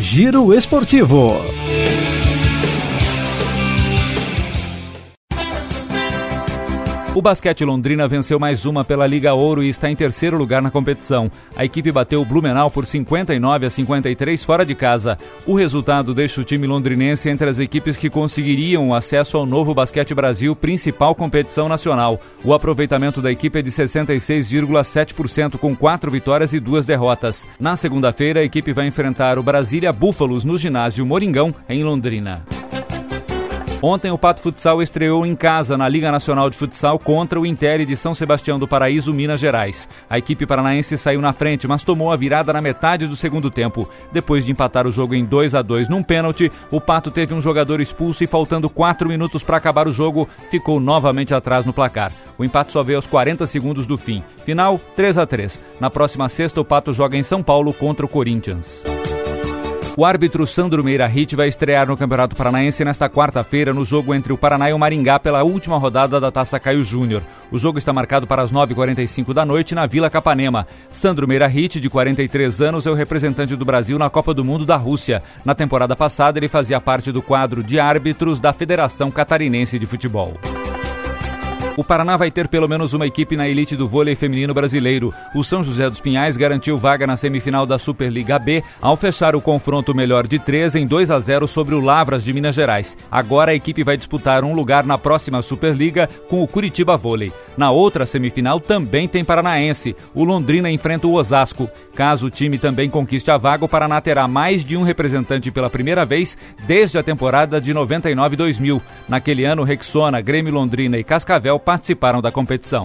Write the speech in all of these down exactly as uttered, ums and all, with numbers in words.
Giro Esportivo. O Basquete Londrina venceu mais uma pela Liga Ouro e está em terceiro lugar na competição. A equipe bateu o Blumenau por cinquenta e nove a cinquenta e três fora de casa. O resultado deixa o time londrinense entre as equipes que conseguiriam o acesso ao novo Basquete Brasil, principal competição nacional. O aproveitamento da equipe é de sessenta e seis vírgula sete por cento, com quatro vitórias e duas derrotas. Na segunda-feira, a equipe vai enfrentar o Brasília Búfalos no ginásio Moringão, em Londrina. Ontem o Pato Futsal estreou em casa na Liga Nacional de Futsal contra o Inter de São Sebastião do Paraíso, Minas Gerais. A equipe paranaense saiu na frente, mas tomou a virada na metade do segundo tempo. Depois de empatar o jogo em dois a dois num pênalti, o Pato teve um jogador expulso e, faltando quatro minutos para acabar o jogo, ficou novamente atrás no placar. O empate só veio aos quarenta segundos do fim. Final, três a três. Na próxima sexta, o Pato joga em São Paulo contra o Corinthians. O árbitro Sandro Meira Hit vai estrear no Campeonato Paranaense nesta quarta-feira no jogo entre o Paraná e o Maringá pela última rodada da Taça Caio Júnior. O jogo está marcado para as nove e quarenta e cinco da noite na Vila Capanema. Sandro Meira Hit, de quarenta e três anos, é o representante do Brasil na Copa do Mundo da Rússia. Na temporada passada, ele fazia parte do quadro de árbitros da Federação Catarinense de Futebol. O Paraná vai ter pelo menos uma equipe na elite do vôlei feminino brasileiro. O São José dos Pinhais garantiu vaga na semifinal da Superliga B ao fechar o confronto melhor de três em dois a zero sobre o Lavras de Minas Gerais. Agora a equipe vai disputar um lugar na próxima Superliga com o Curitiba Vôlei. Na outra semifinal também tem paranaense. O Londrina enfrenta o Osasco. Caso o time também conquiste a vaga, o Paraná terá mais de um representante pela primeira vez desde a temporada de noventa e nove a dois mil. Naquele ano, Rexona, Grêmio Londrina e Cascavel participaram da competição.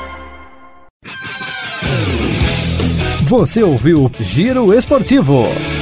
Você ouviu Giro Esportivo.